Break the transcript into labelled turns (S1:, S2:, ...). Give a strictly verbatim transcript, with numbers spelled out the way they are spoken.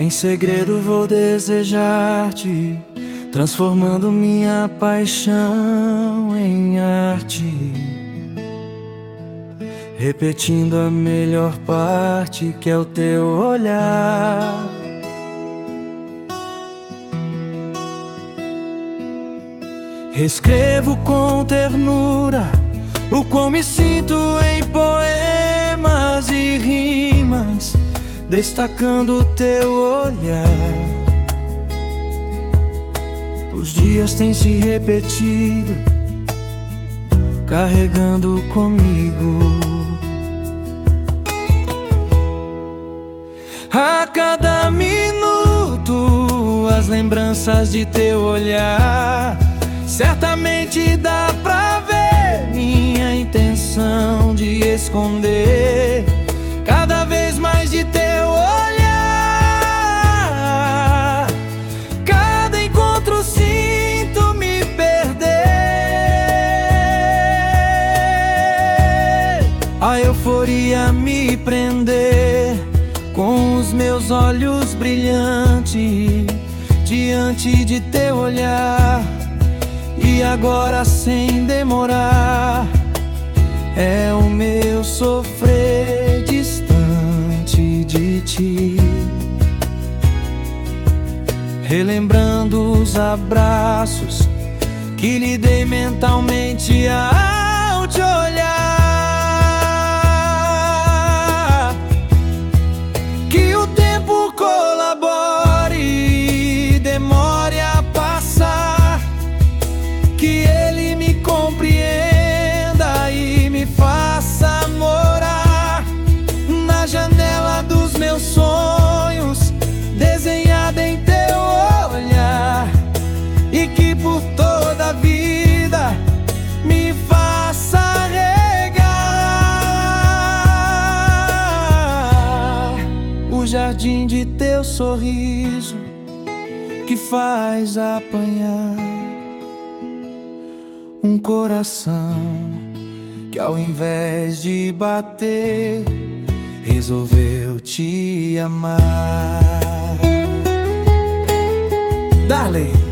S1: Em segredo vou desejar-te, transformando minha paixão em arte, repetindo a melhor parte, que é o teu olhar. Escrevo com ternura o quão me sinto em poemas e rimas, destacando o teu olhar. Os dias têm se repetido, carregando comigo. A cada minuto as lembranças de teu olhar, certamente dá pra ver minha intenção de esconder cada vez mais de teu olhar. Cada encontro sinto me perder, a euforia me prender, com os meus olhos brilhantes diante de teu olhar. E agora, sem demorar, é o meu sofrer distante de ti, relembrando os abraços que lhe dei mentalmente ao te olhar. Que o tempo colabore, demore a passar, que ele me compreenda e me faça morar na janela dos meus sonhos, desenhada em teu olhar, e que por toda a vida me faça regar o jardim de teu sorriso, que faz apanhar um coração que, ao invés de bater, resolveu te amar. Dale!